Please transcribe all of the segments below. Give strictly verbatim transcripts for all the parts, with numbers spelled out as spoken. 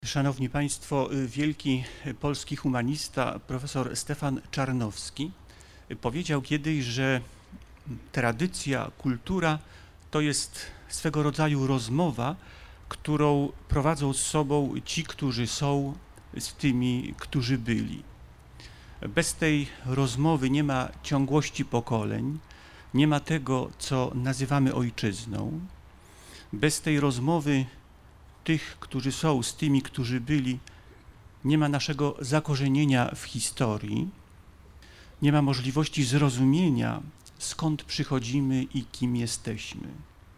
Szanowni Państwo, wielki polski humanista, profesor Stefan Czarnowski powiedział kiedyś, że tradycja, kultura to jest swego rodzaju rozmowa, którą prowadzą z sobą ci, którzy są, z tymi, którzy byli. Bez tej rozmowy nie ma ciągłości pokoleń, nie ma tego, co nazywamy ojczyzną. Bez tej rozmowy tych, którzy są, z tymi, którzy byli, nie ma naszego zakorzenienia w historii, nie ma możliwości zrozumienia, skąd przychodzimy i kim jesteśmy.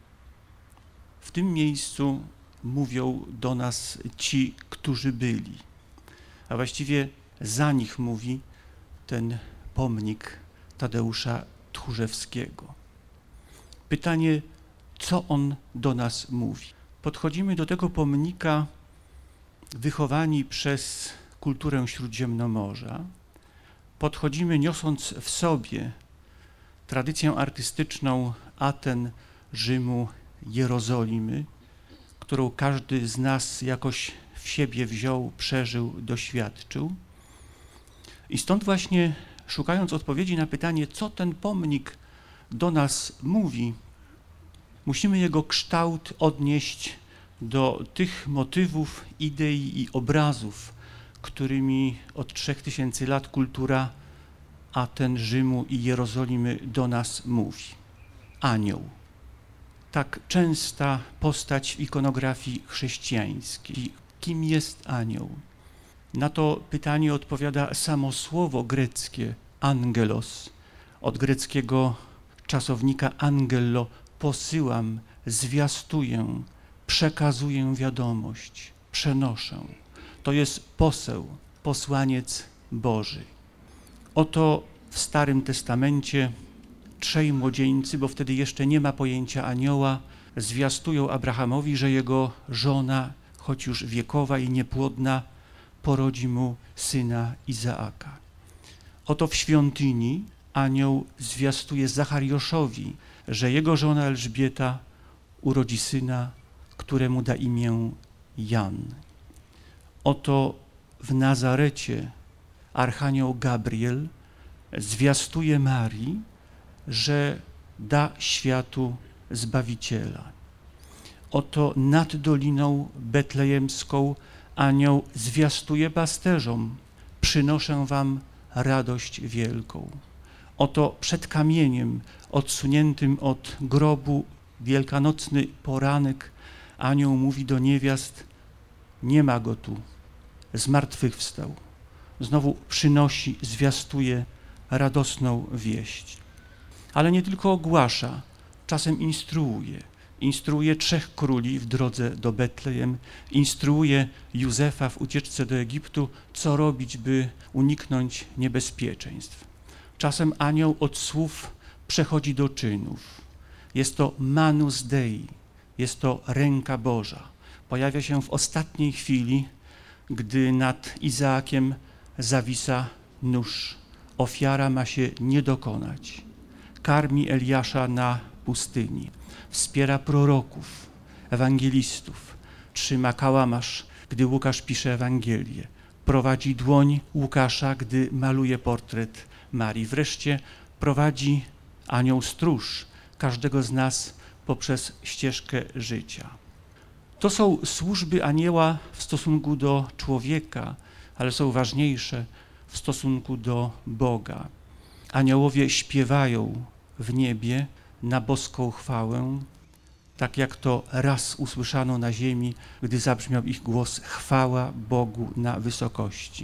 W tym miejscu mówią do nas ci, którzy byli, a właściwie za nich mówi ten pomnik Tadeusza Tchórzewskiego. Pytanie, co on do nas mówi? Podchodzimy do tego pomnika wychowani przez kulturę Śródziemnomorza. Podchodzimy niosąc w sobie tradycję artystyczną Aten, Rzymu, Jerozolimy, którą każdy z nas jakoś w siebie wziął, przeżył, doświadczył. I stąd właśnie, szukając odpowiedzi na pytanie, co ten pomnik do nas mówi, musimy jego kształt odnieść do tych motywów, idei i obrazów, którymi od trzech tysięcy lat kultura Aten, Rzymu i Jerozolimy do nas mówi. Anioł. Tak częsta postać w ikonografii chrześcijańskiej. Kim jest anioł? Na to pytanie odpowiada samo słowo greckie angelos, od greckiego czasownika angello, posyłam, zwiastuję, przekazuję wiadomość, przenoszę. To jest poseł, posłaniec Boży. Oto w Starym Testamencie trzej młodzieńcy, bo wtedy jeszcze nie ma pojęcia anioła, zwiastują Abrahamowi, że jego żona, choć już wiekowa i niepłodna, porodzi mu syna Izaaka. Oto w świątyni anioł zwiastuje Zachariaszowi, że jego żona Elżbieta urodzi syna, któremu da imię Jan. Oto w Nazarecie archanioł Gabriel zwiastuje Marii, że da światu Zbawiciela. Oto nad Doliną Betlejemską anioł zwiastuje pasterzom, przynoszę wam radość wielką. Oto przed kamieniem odsuniętym od grobu wielkanocny poranek anioł mówi do niewiast, nie ma go tu, zmartwychwstał. Znowu przynosi, zwiastuje radosną wieść. Ale nie tylko ogłasza, czasem instruuje. Instruuje trzech króli w drodze do Betlejem, instruuje Józefa w ucieczce do Egiptu, co robić, by uniknąć niebezpieczeństw. Czasem anioł od słów przechodzi do czynów. Jest to manus Dei, jest to ręka Boża. Pojawia się w ostatniej chwili, gdy nad Izaakiem zawisa nóż. Ofiara ma się nie dokonać. Karmi Eliasza na pustyni. Wspiera proroków, ewangelistów. Trzyma kałamarz, gdy Łukasz pisze Ewangelię. Prowadzi dłoń Łukasza, gdy maluje portret Marii. Wreszcie prowadzi anioł stróż każdego z nas poprzez ścieżkę życia. To są służby anioła w stosunku do człowieka, ale są ważniejsze w stosunku do Boga. Aniołowie śpiewają w niebie na boską chwałę, tak jak to raz usłyszano na ziemi, gdy zabrzmiał ich głos chwała Bogu na wysokości.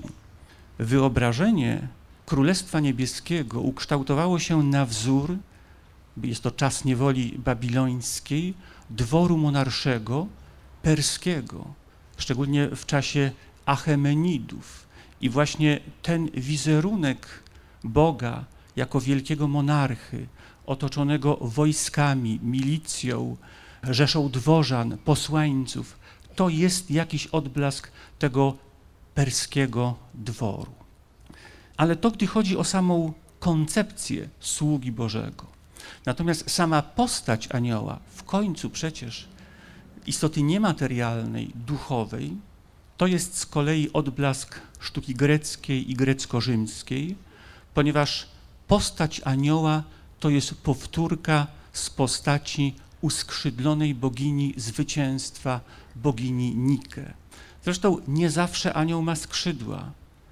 Wyobrażenie Królestwa Niebieskiego ukształtowało się na wzór, jest to czas niewoli babilońskiej, dworu monarszego perskiego, szczególnie w czasie Achemenidów. I właśnie ten wizerunek Boga jako wielkiego monarchy, otoczonego wojskami, milicją, rzeszą dworzan, posłańców, to jest jakiś odblask tego perskiego dworu. Ale to, gdy chodzi o samą koncepcję sługi Bożego. Natomiast sama postać anioła, w końcu przecież istoty niematerialnej, duchowej, to To jest z kolei odblask sztuki greckiej i grecko-rzymskiej, ponieważ postać anioła to jest powtórka z postaci uskrzydlonej bogini zwycięstwa, bogini Nike. Zresztą nie zawsze anioł ma skrzydła.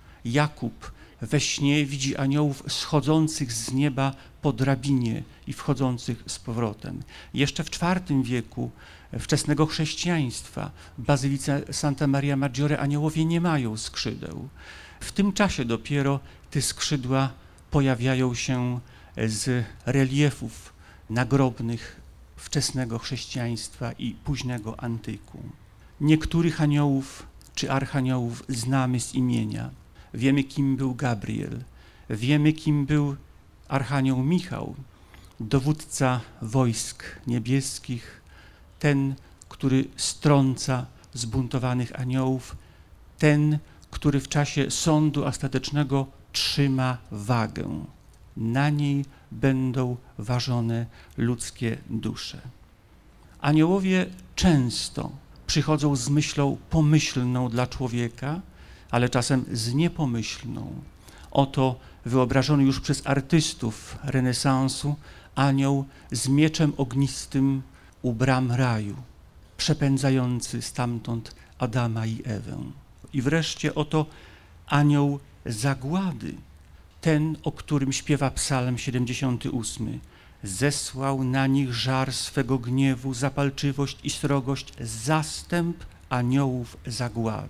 Jakub we śnie widzi aniołów schodzących z nieba po drabinie i wchodzących z powrotem. Jeszcze w czwartym wieku wczesnego chrześcijaństwa w bazylice Santa Maria Maggiore aniołowie nie mają skrzydeł. W tym czasie dopiero te skrzydła pojawiają się z reliefów nagrobnych wczesnego chrześcijaństwa i późnego antyku. Niektórych aniołów czy archaniołów znamy z imienia. Wiemy, kim był Gabriel, wiemy, kim był archanioł Michał, dowódca wojsk niebieskich, ten, który strąca zbuntowanych aniołów, ten, który w czasie sądu ostatecznego trzyma wagę. Na niej będą ważone ludzkie dusze. Aniołowie często przychodzą z myślą pomyślną dla człowieka, ale czasem z niepomyślną. Oto wyobrażony już przez artystów renesansu anioł z mieczem ognistym u bram raju, przepędzający stamtąd Adama i Ewę. I wreszcie oto anioł zagłady, ten, o którym śpiewa psalm siedemdziesiąty ósmy. Zesłał na nich żar swego gniewu, zapalczywość i srogość, zastęp aniołów zagłady.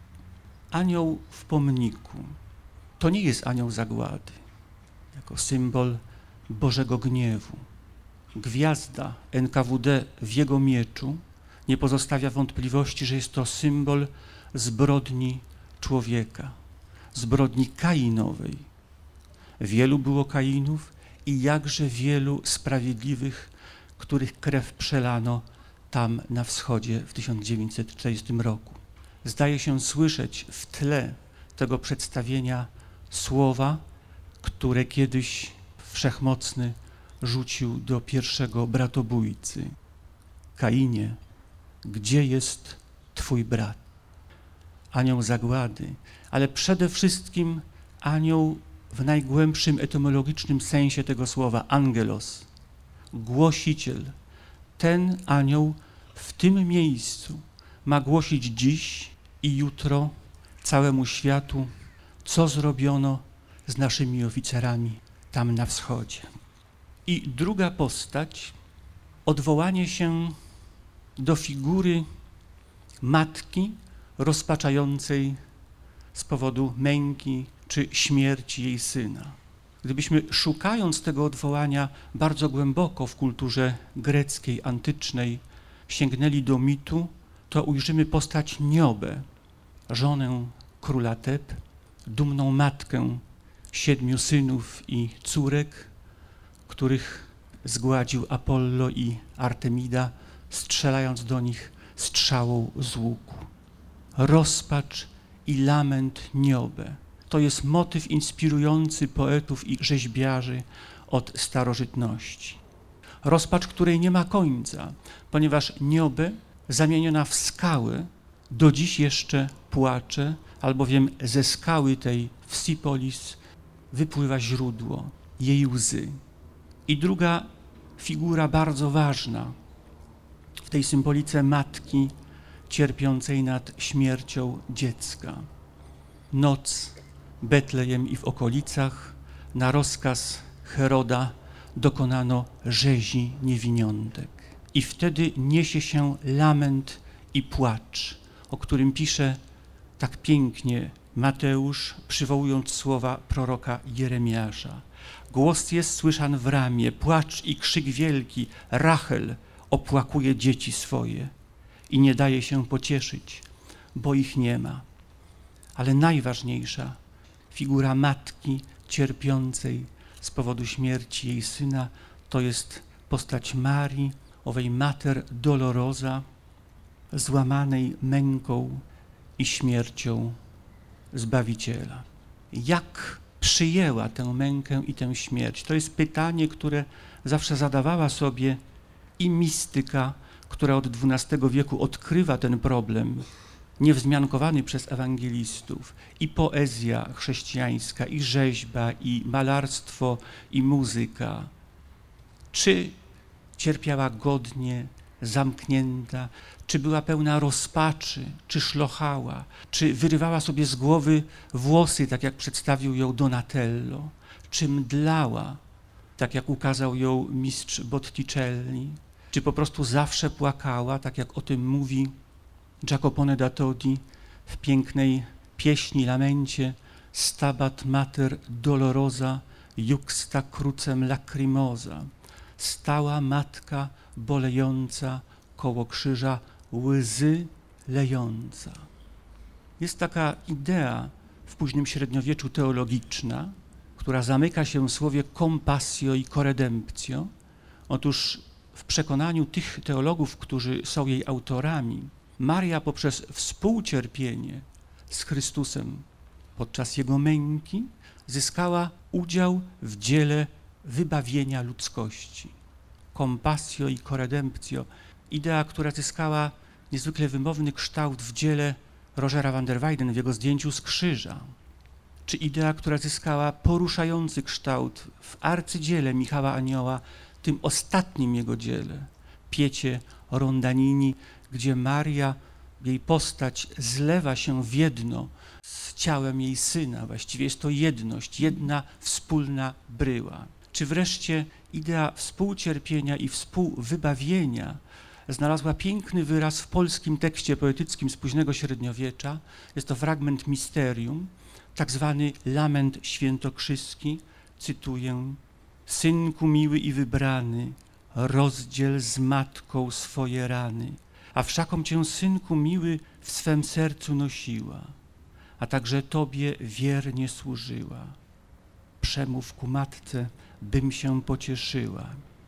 Anioł w pomniku to nie jest anioł zagłady, jako symbol Bożego gniewu. Gwiazda N K W D w jego mieczu nie pozostawia wątpliwości, że jest to symbol zbrodni człowieka, zbrodni kainowej. Wielu było Kainów i jakże wielu sprawiedliwych, których krew przelano tam na wschodzie w tysiąc dziewięćset czterdziestym roku. Zdaje się słyszeć w tle tego przedstawienia słowa, które kiedyś Wszechmocny rzucił do pierwszego bratobójcy. Kainie, gdzie jest twój brat? Anioł zagłady, ale przede wszystkim anioł w najgłębszym etymologicznym sensie tego słowa, angelos, głosiciel. Ten anioł w tym miejscu ma głosić dziś i jutro całemu światu, co zrobiono z naszymi oficerami tam na wschodzie. I druga postać, odwołanie się do figury matki rozpaczającej z powodu męki czy śmierci jej syna. Gdybyśmy szukając tego odwołania bardzo głęboko w kulturze greckiej, antycznej, sięgnęli do mitu, to ujrzymy postać Niobę, żonę króla Teb, dumną matkę siedmiu synów i córek, których zgładził Apollo i Artemida, strzelając do nich strzałą z łuku. Rozpacz i lament Niobę. To jest motyw inspirujący poetów i rzeźbiarzy od starożytności. Rozpacz, której nie ma końca, ponieważ Niobę zamieniona w skałę do dziś jeszcze płacze, albowiem ze skały tej w Sipolis wypływa źródło jej łzy. I druga figura bardzo ważna w tej symbolice matki cierpiącej nad śmiercią dziecka. Noc, Betlejem i w okolicach, na rozkaz Heroda dokonano rzezi niewiniątek. I wtedy niesie się lament i płacz, o którym pisze tak pięknie Mateusz, przywołując słowa proroka Jeremiasza. Głos jest słyszan w ramie, płacz i krzyk wielki, Rachel opłakuje dzieci swoje i nie daje się pocieszyć, bo ich nie ma. Ale najważniejsza figura matki cierpiącej z powodu śmierci jej syna to jest postać Marii, owej Mater Dolorosa, złamanej męką i śmiercią Zbawiciela. Jak przyjęła tę mękę i tę śmierć? To jest pytanie, które zawsze zadawała sobie i mistyka, która od dwunastego wieku odkrywa ten problem niewzmiankowany przez ewangelistów, i poezja chrześcijańska, i rzeźba, i malarstwo, i muzyka. Czy cierpiała godnie, zamknięta, czy była pełna rozpaczy, czy szlochała, czy wyrywała sobie z głowy włosy, tak jak przedstawił ją Donatello, czy mdlała, tak jak ukazał ją mistrz Botticelli, czy po prostu zawsze płakała, tak jak o tym mówi Jacopone da Todi w pięknej pieśni, lamencie Stabat mater dolorosa, juxta crucem lacrimosa. Stała matka bolejąca koło krzyża, łzy lejąca. Jest taka idea w późnym średniowieczu teologiczna, która zamyka się w słowie compassio i corredemptio. Otóż w przekonaniu tych teologów, którzy są jej autorami, Maria poprzez współcierpienie z Chrystusem podczas Jego męki zyskała udział w dziele wybawienia ludzkości. Compassio i corredemptio, idea, która zyskała niezwykle wymowny kształt w dziele Rogera van der Weyden w jego zdjęciu z krzyża, czy idea, która zyskała poruszający kształt w arcydziele Michała Anioła, tym ostatnim jego dziele, Piecie Rondanini, gdzie Maria, jej postać zlewa się w jedno z ciałem jej syna. Właściwie jest to jedność, jedna wspólna bryła. Czy wreszcie idea współcierpienia i współwybawienia znalazła piękny wyraz w polskim tekście poetyckim z późnego średniowiecza. Jest to fragment Misterium, tak zwany lament świętokrzyski, cytuję: Synku miły i wybrany, rozdziel z matką swoje rany, a wszakom cię, synku miły, w swem sercu nosiła, a także tobie wiernie służyła. Przemów ku matce, bym się pocieszyła.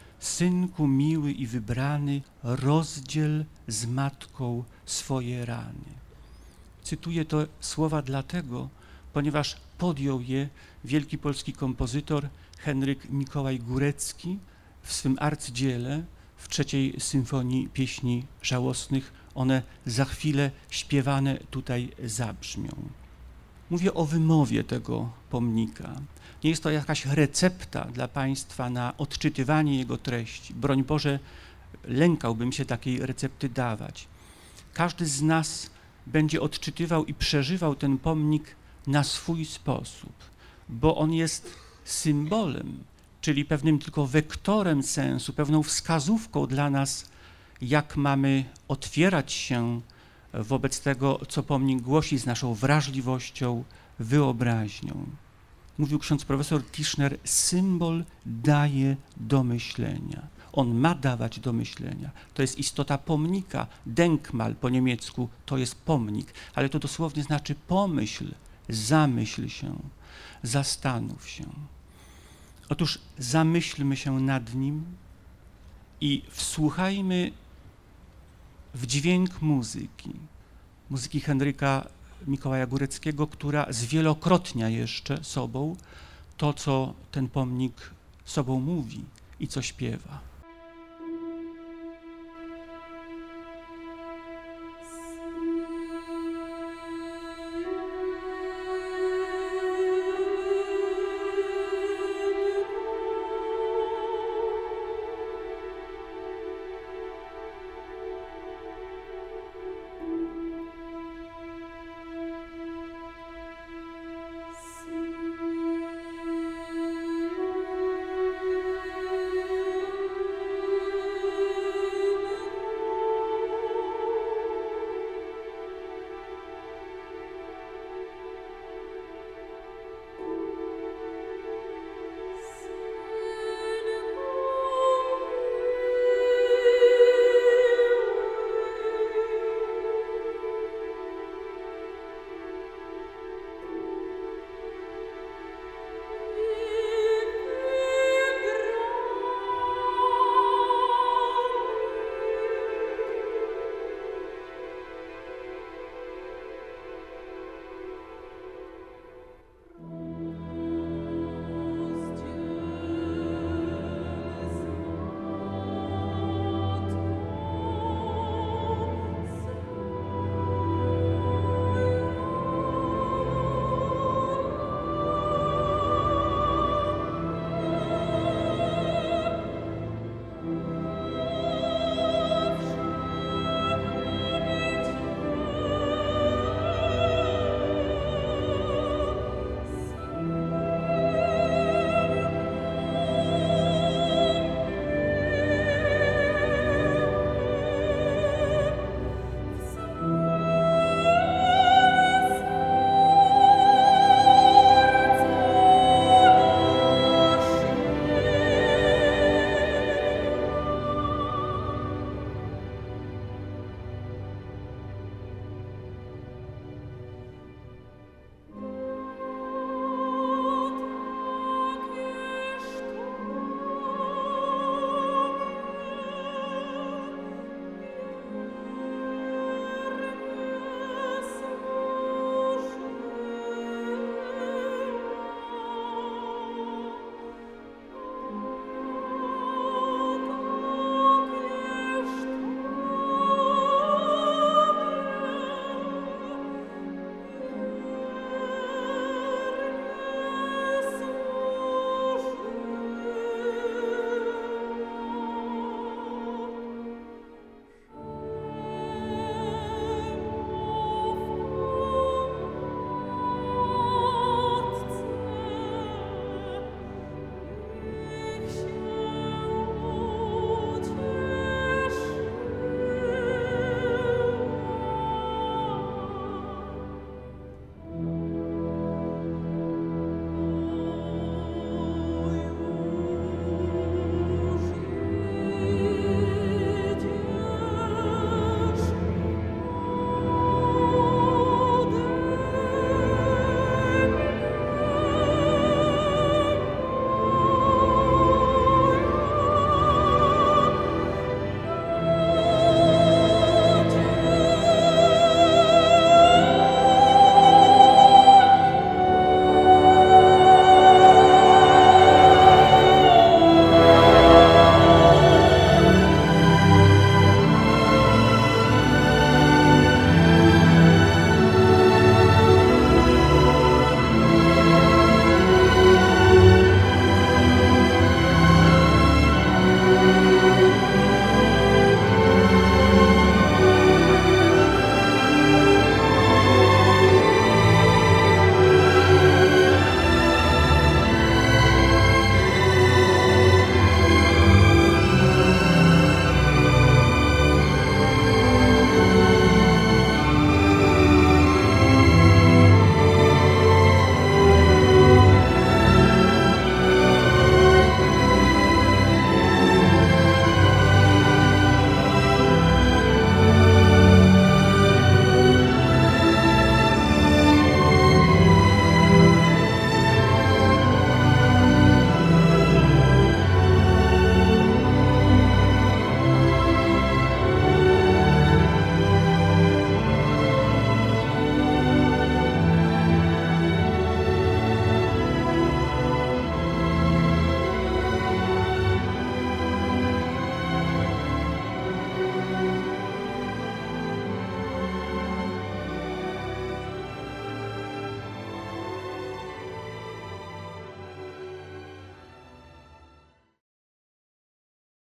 Synku miły i wybrany, rozdziel z matką swoje rany. Cytuję te słowa dlatego, ponieważ podjął je wielki polski kompozytor Henryk Mikołaj Górecki w swym arcydziele w trzeciej symfonii pieśni żałosnych. One za chwilę śpiewane tutaj zabrzmią. Mówię o wymowie tego pomnika. Nie jest to jakaś recepta dla Państwa na odczytywanie jego treści. Broń Boże, lękałbym się takiej recepty dawać. Każdy z nas będzie odczytywał i przeżywał ten pomnik na swój sposób, bo on jest symbolem, czyli pewnym tylko wektorem sensu, pewną wskazówką dla nas, jak mamy otwierać się wobec tego, co pomnik głosi, z naszą wrażliwością, wyobraźnią. Mówił ksiądz profesor Tischner, symbol daje do myślenia. On ma dawać do myślenia. To jest istota pomnika. Denkmal po niemiecku to jest pomnik, ale to dosłownie znaczy pomyśl, zamyśl się, zastanów się. Otóż zamyślmy się nad nim i wsłuchajmy w dźwięk muzyki, muzyki Henryka Mikołaja Góreckiego, która zwielokrotnia jeszcze sobą to, co ten pomnik sobą mówi i co śpiewa.